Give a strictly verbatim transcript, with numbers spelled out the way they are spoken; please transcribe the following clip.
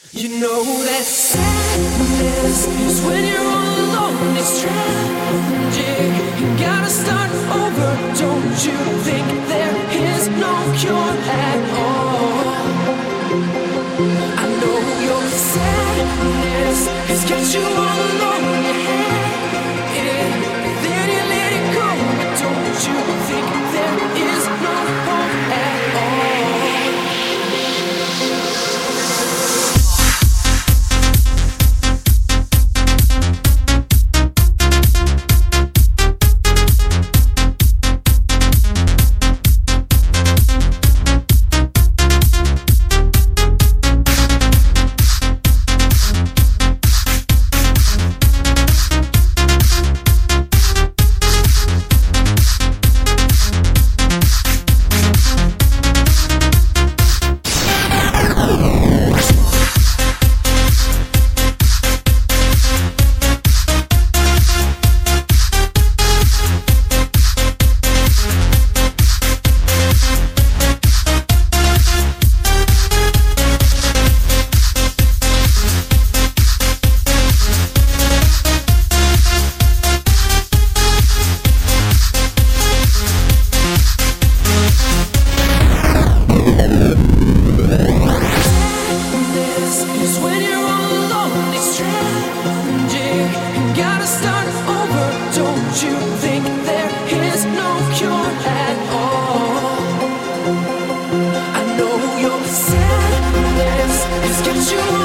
You know that sadness is when you're all alone. It's tragic. You gotta start over. Don't you think there is no cure at all? I know your sadness has got you all alone in your head. Then you let it go. But don't you think there is no hope at all? You